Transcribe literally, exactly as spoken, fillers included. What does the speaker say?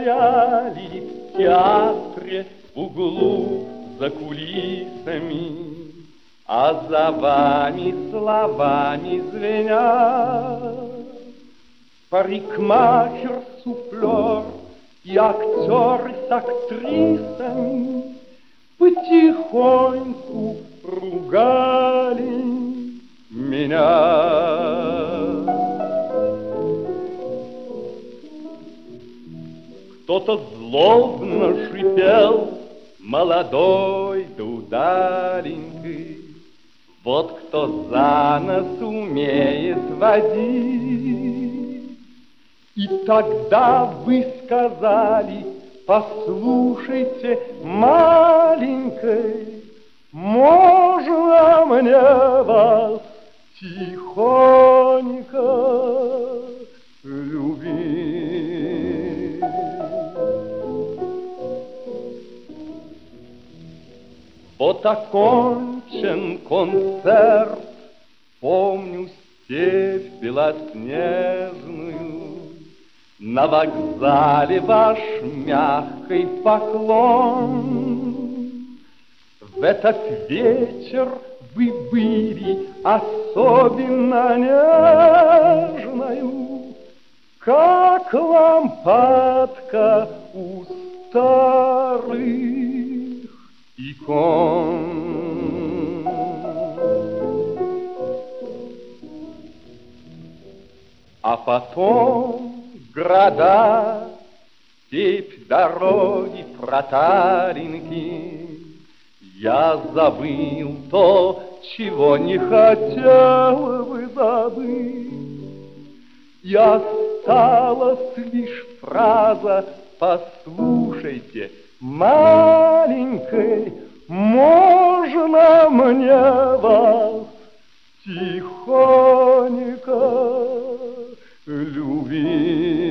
стояли в театре в углу за кулисами, а за вами словами звенят парикмахер, суфлер и актеры с актрисами потихоньку ругали меня. Кто-то злобно шипел, молодой да удаленький, вот кто за нос умеет водить. И тогда вы сказали: послушайте, маленькой, можно мне вас тихонько любить? Вот окончен концерт, помню степь белоснежную, на вокзале ваш мягкий поклон. В этот вечер вы были особенно нежною, как лампадка у старых икон. А потом города, степь, дороги, проталинки, я забыл то, чего не хотел бы забыть. И осталась лишь фраза: послушайте, маленькой, можно мне вас тихонько любить?